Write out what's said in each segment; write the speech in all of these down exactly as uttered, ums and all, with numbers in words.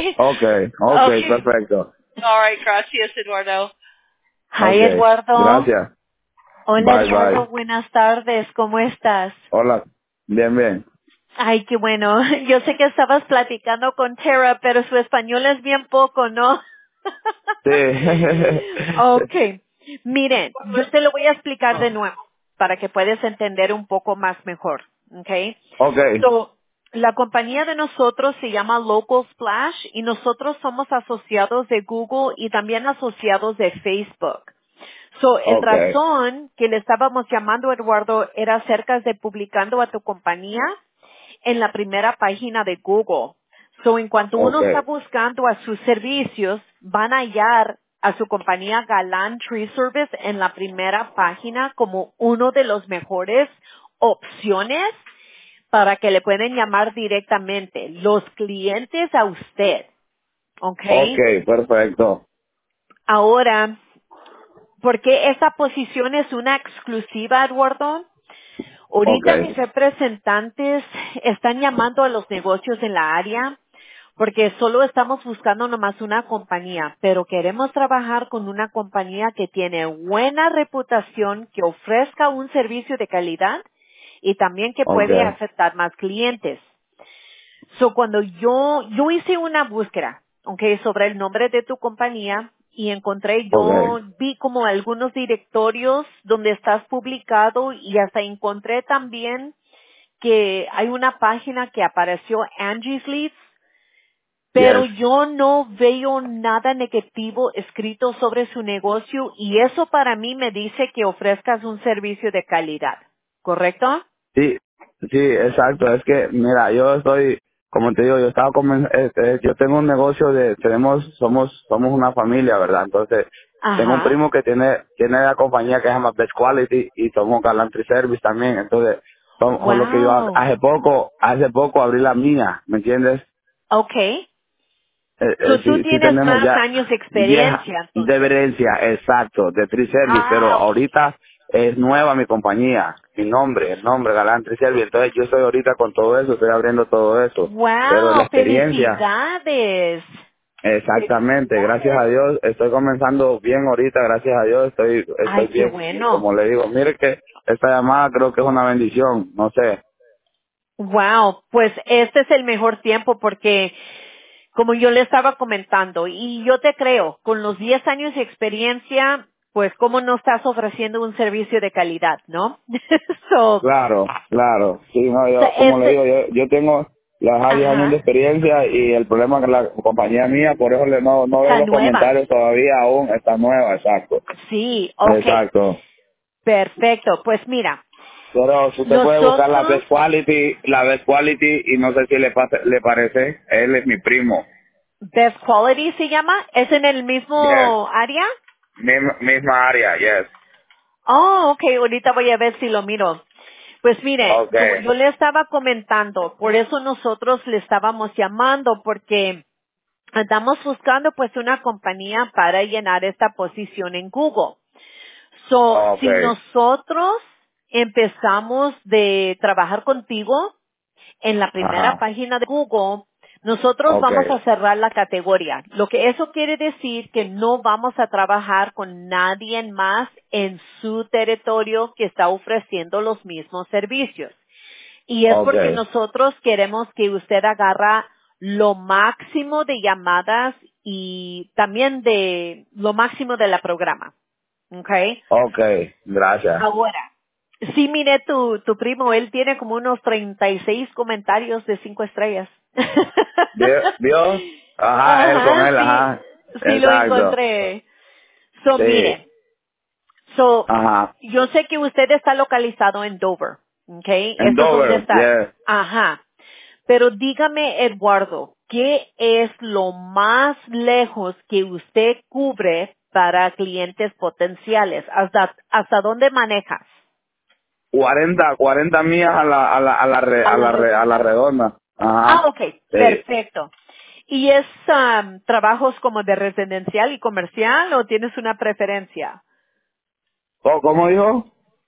Okay, okay, Okay. perfecto. All right, gracias, Eduardo. Hi, Okay, Eduardo. gracias. Hola, Bye, Eduardo. bye. Buenas tardes. ¿Cómo estás? Hola. Bien, bien. Ay, qué bueno. Yo sé que estabas platicando con Tara, pero su español es bien poco, ¿no? Sí. Okay. Miren, yo te lo voy a explicar de nuevo para que puedas entender un poco más mejor. Okay. Okay, So, la compañía de nosotros se llama Local Splash y nosotros somos asociados de Google y también asociados de Facebook. So, el okay, razón que le estábamos llamando, Eduardo, era acerca de publicando a tu compañía en la primera página de Google. So, en cuanto uno está okay, buscando a sus servicios, van a hallar a su compañía Galán Tree Service en la primera página como uno de los mejores opciones para que le pueden llamar directamente los clientes a usted. ¿Ok? okay, perfecto. Ahora, ¿por qué esta posición es una exclusiva, Eduardo? Ahorita mis Okay, representantes están llamando a los negocios en la área porque solo estamos buscando nomás una compañía, pero queremos trabajar con una compañía que tiene buena reputación, que ofrezca un servicio de calidad y también que puede okay, aceptar más clientes. So, cuando yo, yo hice una búsqueda, okay, sobre el nombre de tu compañía y encontré, okay, yo vi como algunos directorios donde estás publicado y hasta encontré también que hay una página que apareció Angie's Leads, pero yes. yo no veo nada negativo escrito sobre su negocio y eso para mí me dice que ofrezcas un servicio de calidad, ¿correcto? Sí, sí, exacto. Es que, mira, yo estoy, como te digo, yo estaba comen- este, yo tengo un negocio de, tenemos, somos, somos una familia, ¿verdad? Entonces, tengo un Ajá. primo que tiene, tiene la compañía que se llama Best Quality y somos Galantry Service también. Entonces, son, son lo que yo ha- Wow. hace poco, hace poco abrí la mía, ¿me entiendes? Okay. Eh, So, eh, tú sí, sí tienes tenemos más ya años de diez experiencia, de entonces. herencia, exacto, de Tree Service, pero Ah, okay. ahorita es nueva mi compañía, mi nombre, el nombre Galán Tree Service, entonces yo estoy ahorita con todo eso, estoy abriendo todo eso, pero la Wow, experiencia, felicidades. exactamente, gracias a Felicidades. Dios, estoy comenzando bien ahorita, gracias a Dios, estoy, estoy Ay, qué bien, y bueno. como le digo, mire que esta llamada creo que es una bendición, no sé, Wow, pues este es el mejor tiempo porque, como yo le estaba comentando, y yo te creo, con los diez años de experiencia, pues cómo no estás ofreciendo un servicio de calidad, ¿no? so, claro, claro. Sí, no, so, yo, como le digo, este, yo, yo tengo las diez años de ajá, experiencia y el problema es que la compañía mía, por eso le, no, no veo está los nueva. comentarios todavía aún, está nueva, exacto. Sí, okay, Exacto. perfecto. Pues mira, Pero si usted puede buscar la nosotros, Best Quality, la Best Quality, y no sé si le, pase- le parece, él es mi primo. Best Quality se llama, ¿es en el Yes. mismo área? Misma, misma área, yes. Oh, ok, ahorita voy a ver si lo miro. Pues mire, como Okay. yo le estaba comentando, por eso nosotros le estábamos llamando, porque andamos buscando pues una compañía para llenar esta posición en Google. So, si Okay. nosotros empezamos de trabajar contigo, en la primera Ajá. página de Google, nosotros vamos Okay. a cerrar la categoría. Lo que eso quiere decir que no vamos a trabajar con nadie más en su territorio que está ofreciendo los mismos servicios. Y es porque Okay. nosotros queremos que usted agarra lo máximo de llamadas y también de lo máximo de la programa. ¿Ok? Okay. Gracias. Ahora, sí miré tu, tu primo, él tiene como unos treinta y seis comentarios de cinco estrellas. ¿Vio? ¿Vio? Ajá, él con Ajá, él, sí, ajá. sí lo Exacto. encontré. So, Sí. mire, so, Ajá. yo sé que usted está localizado en Dover, ¿ok? En Eso es donde Dover, está. yes. Ajá. Pero dígame, Eduardo, ¿qué es lo más lejos que usted cubre para clientes potenciales? ¿Hasta, hasta dónde manejas? cuarenta, cuarenta millas a la, a la, a la, re- A a la la, re- a la redonda. redonda. Ah, Ajá. ok, Sí. perfecto. ¿Y es am, trabajos como de residencial y comercial o tienes una preferencia? ¿Cómo, cómo dijo?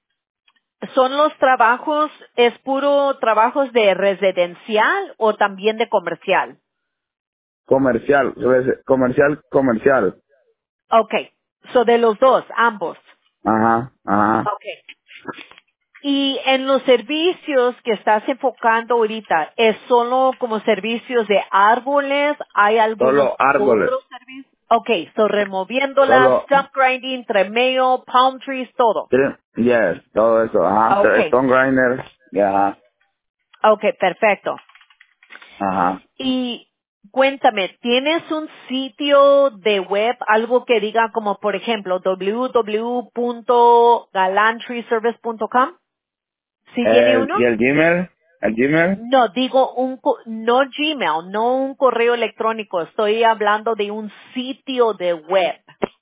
¿Son los trabajos, es puro trabajos de residencial o también de comercial? comercial, res- comercial, comercial. Okay. So de los dos, ambos. Ajá, ajá. Okay. Y en los servicios que estás enfocando ahorita, ¿es solo como servicios de árboles? ¿Hay algunos Solo árboles. otros servicios? Okay, so removiéndolas, Solo, stump grinding, tremeo, palm trees, todo. sí, yes, todo eso. Ajá, Okay, Stone Grinder. Ajá, okay, perfecto. ajá. Y cuéntame, ¿tienes un sitio de web, algo que diga como por ejemplo w w w punto galantryservice punto com? ¿Sí tiene El, uno? ¿Y el Gmail? ¿El Gmail? No, digo un, co- no Gmail, no un correo electrónico, estoy hablando de un sitio de web.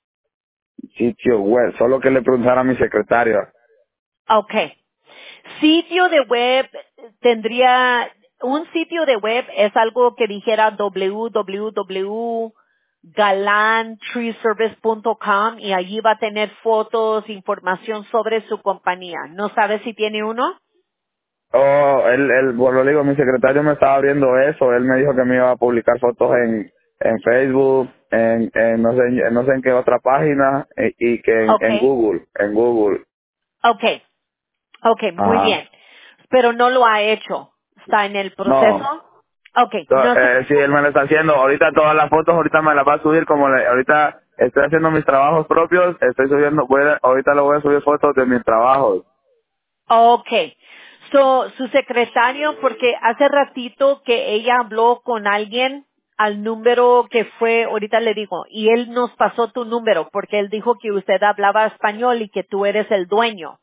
Sitio web. Solo que le preguntara a mi secretario. Okay. Sitio de web tendría, un sitio de web es algo que dijera w w w punto galantreeservice punto com y allí va a tener fotos, información sobre su compañía. ¿No sabe si tiene uno? Oh, él, él, bueno, le digo, mi secretario me estaba abriendo eso. Él me dijo que me iba a publicar fotos en, en Facebook, en, en no sé, en, no sé en qué otra página, eh, y que en, en Okay. Google, en Google. Okay. Okay, muy Ajá. bien. Pero no lo ha hecho. ¿Está en el proceso? No. Okay, To- no se Eh, sí, él me lo está haciendo. Ahorita todas las fotos, ahorita me las va a subir como le, ahorita estoy haciendo mis trabajos propios, estoy subiendo, voy a- ahorita le voy a subir fotos de mis trabajos. Okay. So, su secretario, porque hace ratito que ella habló con alguien al número que fue, ahorita le digo, y él nos pasó tu número porque él dijo que usted hablaba español y que tú eres el dueño.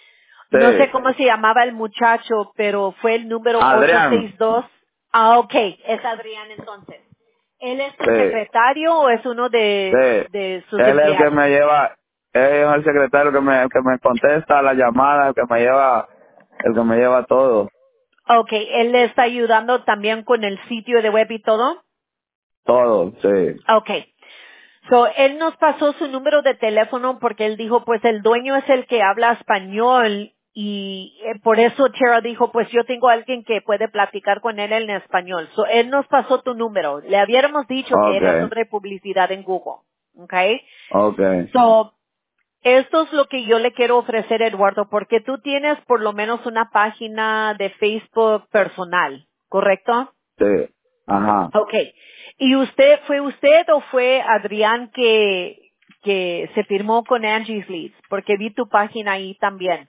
No sé Sí. cómo se llamaba el muchacho, pero fue el número Adrián. ochocientos sesenta y dos. Ah, okay. Es Adrián entonces. ¿Él es tu Sí. secretario o es uno de, Sí. de sus Él es el que empleados? me lleva, él es el secretario que me, el que me contesta la llamada, el que me lleva, el que me lleva todo. Okay. ¿Él le está ayudando también con el sitio de web y todo? Todo, sí. Okay. So, él nos pasó su número de teléfono porque él dijo, pues el dueño es el que habla español y eh, por eso Tara dijo, pues yo tengo a alguien que puede platicar con él en español. So, él nos pasó tu número. Le habíamos dicho que era Okay. sobre publicidad en Google. Okay. Okay. So, esto es lo que yo le quiero ofrecer, Eduardo, porque tú tienes por lo menos una página de Facebook personal, ¿correcto? Sí. Ajá. Okay. ¿Y usted, fue usted o fue Adrián que, que se firmó con Angie's Leads? Porque vi tu página ahí también.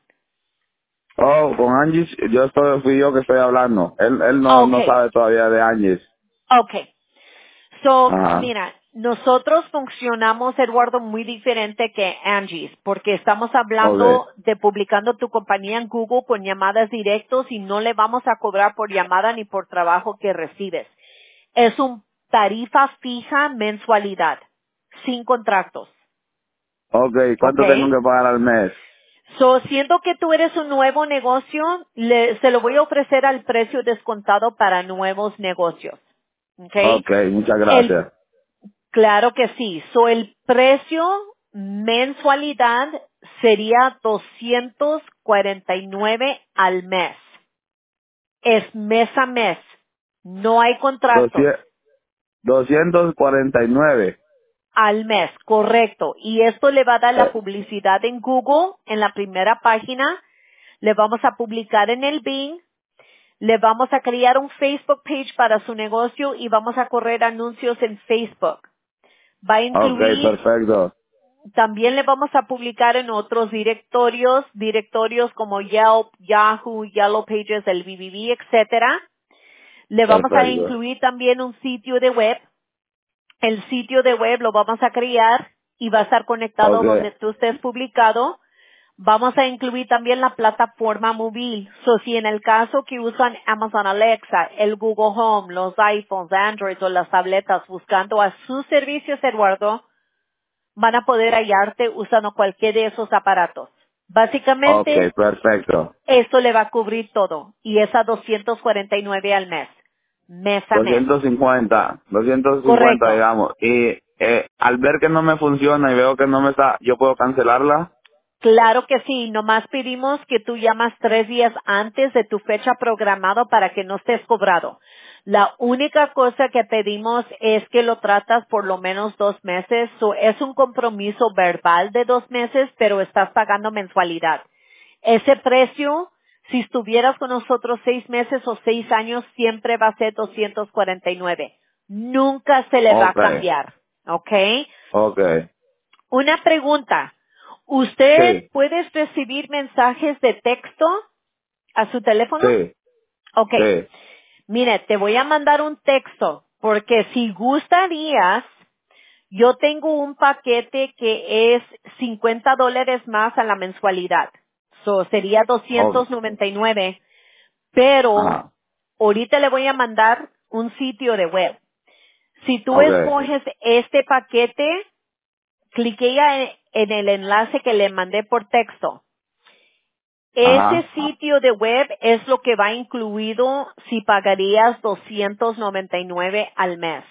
Oh, con Angie, yo estoy, fui yo que estoy hablando. Él, él no, no Okay. sabe todavía de Angie. Okay. So, Ajá. mira, nosotros funcionamos, Eduardo, muy diferente que Angie's, porque estamos Okay. hablando de publicando tu compañía en Google con llamadas directos y no le vamos a cobrar por llamada ni por trabajo que recibes. Es un tarifa fija mensualidad, sin contratos. Okay, ¿cuánto tengo ¿Ok? que pagar al mes? So, siendo que tú eres un nuevo negocio, le- se lo voy a ofrecer al precio descontado para nuevos negocios. ¿Ok? Okay, muchas El, gracias. claro que sí. So, el precio mensualidad sería doscientos cuarenta y nueve al mes. Es mes a mes. No hay contratos. Doscientos doscientos cuarenta y nueve. Al mes, correcto. Y esto le va a dar la Eh, publicidad en Google, en la primera página. Le vamos a publicar en el Bing. Le vamos a crear un Facebook page para su negocio y vamos a correr anuncios en Facebook. Va a okay, incluir, perfecto. también le vamos a publicar en otros directorios, directorios como Yelp, Yahoo, Yellow Pages, el B B B, etcétera. Le vamos a Perfecto. incluir también un sitio de web. El sitio de web lo vamos a crear y va a estar conectado Okay. donde tú estés publicado. Vamos a incluir también la plataforma móvil. So, si en el caso que usan Amazon Alexa, el Google Home, los iPhones, Android o las tabletas buscando a sus servicios, Eduardo, van a poder hallarte usando cualquier de esos aparatos. Okay, Básicamente, perfecto. esto le va a cubrir todo y es a doscientos cuarenta y nueve al mes, mes a mes. doscientos cincuenta, doscientos cincuenta, Correcto. digamos. Y eh, al ver que no me funciona y veo que no me está, yo puedo cancelarla. Claro que sí, nomás pedimos que tú llamas tres días antes de tu fecha programada para que no estés cobrado. La única cosa que pedimos es que lo tratas por lo menos dos meses. So, es un compromiso verbal de dos meses, pero estás pagando mensualidad. Ese precio, si estuvieras con nosotros seis meses o seis años, siempre va a ser doscientos cuarenta y nueve. Nunca se le va a Okay, cambiar. ¿Ok? okay, Una pregunta. ¿Usted sí, puede recibir mensajes de texto a su teléfono? sí, Ok. sí, Mire, te voy a mandar un texto, porque si gustarías, yo tengo un paquete que es cincuenta dólares más a la mensualidad. So, sería okay, doscientos noventa y nueve, pero ajá, ahorita le voy a mandar un sitio de web. Si tú okay, escoges este paquete, clique en en el enlace que le mandé por texto. Ese ajá, sitio de web es lo que va incluido si pagarías doscientos noventa y nueve al mes.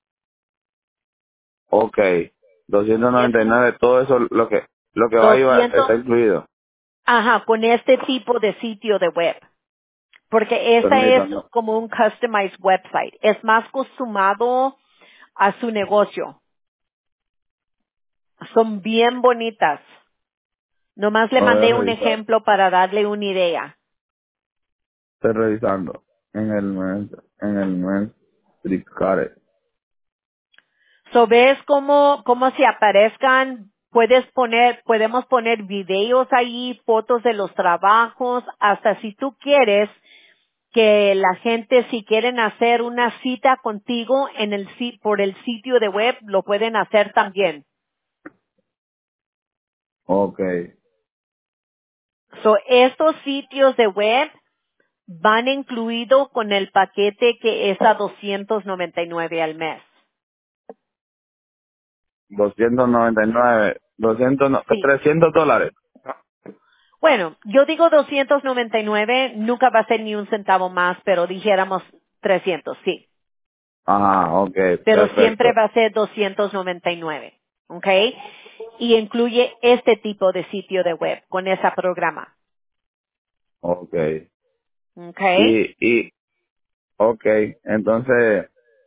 okay, doscientos noventa y ¿Entiendes? nueve, todo eso lo que, lo que va a ir está doscientos, incluido. ajá, con este tipo de sitio de web. Porque esa es Permítame, como un customized website. Es más costumado a su negocio. Son bien bonitas. Nomás le lo voy a mandé un revisar. ejemplo para darle una idea. Estoy revisando en el mes, en el mes, Tricare. So, ves cómo, cómo si aparezcan, puedes poner, podemos poner videos ahí, fotos de los trabajos, hasta si tú quieres que la gente, si quieren hacer una cita contigo en el si- por el sitio de web, lo pueden hacer también. Okay, So, estos sitios de web van incluido con el paquete que es a doscientos noventa y nueve al mes. doscientos noventa y nueve, doscientos, no- Sí. trescientos dólares. Bueno, yo digo doscientos noventa y nueve, nunca va a ser ni un centavo más, pero dijéramos trescientos, sí. Ajá, okay, Pero siempre perfecto. va a ser doscientos noventa y nueve, ¿ok? Y incluye este tipo de sitio de web con ese programa, Okay. ¿ok? Y, y, okay, entonces,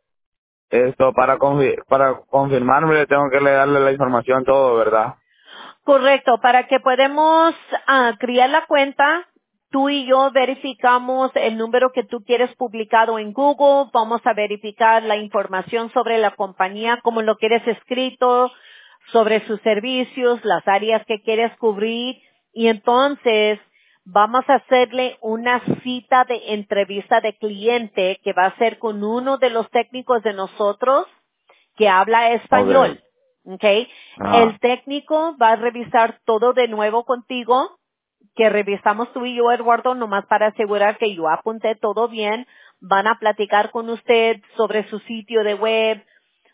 esto para confi- para confirmarme le tengo que le darle la información todo, ¿verdad? Correcto, para que podamos ah, crear la cuenta, tú y yo verificamos el número que tú quieres publicado en Google, vamos a verificar la información sobre la compañía, como lo quieres escrito, sobre sus servicios, las áreas que quieres cubrir, y entonces vamos a hacerle una cita de entrevista de cliente que va a ser con uno de los técnicos de nosotros que habla español. Okay. ¿Ok? El Ajá, técnico va a revisar todo de nuevo contigo, que revisamos tú y yo, Eduardo, nomás para asegurar que yo apunté todo bien. Van a platicar con usted sobre su sitio de web,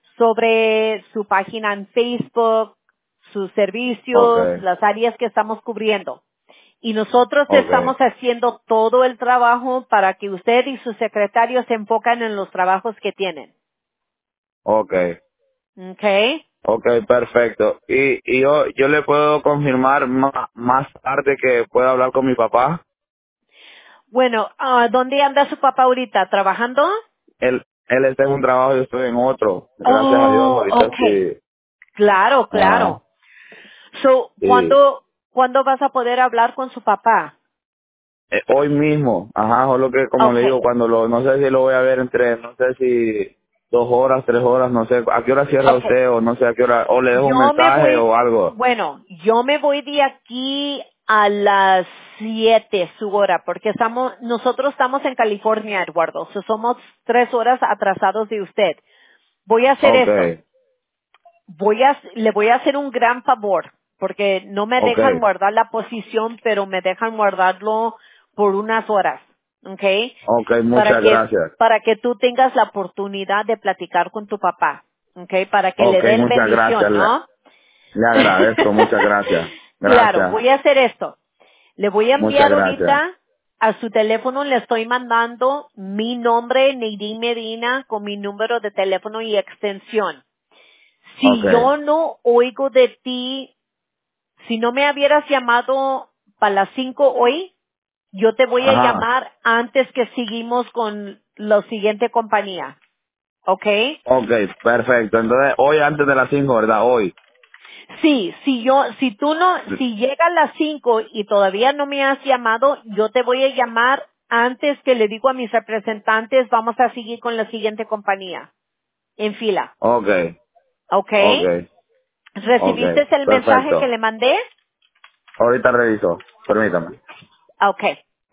sobre su página en Facebook, sus servicios, okay, las áreas que estamos cubriendo. Y nosotros estamos okay, haciendo todo el trabajo para que usted y su secretario se enfocan en los trabajos que tienen. okay. ¿Ok? Okay, perfecto. Y, y yo, yo le puedo confirmar ma- más tarde que pueda hablar con mi papá. Bueno, ah, ¿dónde anda su papá ahorita? ¿Trabajando? Él, él está en un trabajo y yo estoy en otro. Gracias a Dios, Oh, ahorita okay. sí. Claro, Ajá, claro. So, sí. ¿cuándo, ¿cuándo vas a poder hablar con su papá? Eh, hoy mismo, ajá, o lo que, como le digo, Okay, cuando lo, no sé si lo voy a ver entre, no sé si dos horas, tres horas, no sé, a qué hora cierra okay. usted, o no sé a qué hora, o le dejo un Yo me mensaje voy, o algo. bueno, yo me voy de aquí a las siete su hora, porque estamos, nosotros estamos en California, Eduardo, so somos tres horas atrasados de usted. Voy a hacer esto. Okay, Voy a, le voy a hacer un gran favor, porque no me dejan okay, guardar la posición, pero me dejan guardarlo por unas horas, ¿ok? okay, Para muchas que, gracias. para que tú tengas la oportunidad de platicar con tu papá, ¿ok? Para que le Okay, den muchas gracias, bendición, le, ¿no? le agradezco, muchas gracias. Claro, Gracias, voy a hacer esto. Le voy a muchas enviar gracias. ahorita a su teléfono, le estoy mandando mi nombre, Neidín Medina, con mi número de teléfono y extensión. Si Okay, yo no oigo de ti, si no me hubieras llamado para las cinco hoy, Yo te voy a Ajá. llamar antes que seguimos con la siguiente compañía. ¿Ok? Ok, perfecto. Entonces, hoy antes de las cinco, ¿verdad? Hoy. Sí, si yo, si tú no, si llega a las cinco y todavía no me has llamado, yo te voy a llamar antes que le digo a mis representantes, vamos a seguir con la siguiente compañía en fila. Ok, ¿Ok? ok, ok. ¿Recibiste el mensaje que Perfecto. le mandé? Ahorita reviso. Permítame. Ok.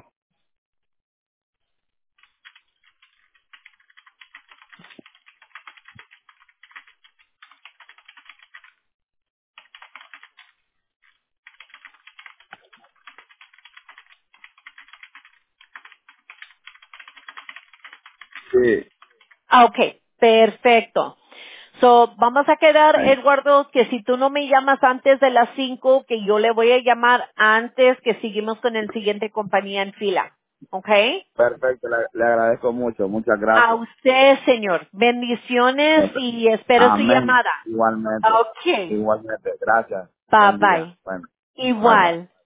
Sí. Ah, ok, perfecto. So, vamos a quedar, Eduardo, que si tú no me llamas antes de las cinco, que yo le voy a llamar antes que seguimos con el siguiente compañía en fila. ¿Ok? Perfecto, le, le agradezco mucho. Muchas A gracias. usted, señor. Bendiciones y espero su Amén. llamada. Igualmente. Ok. Igualmente. Gracias. Bye Buen día. bye. Bueno. Bye bye. Igual.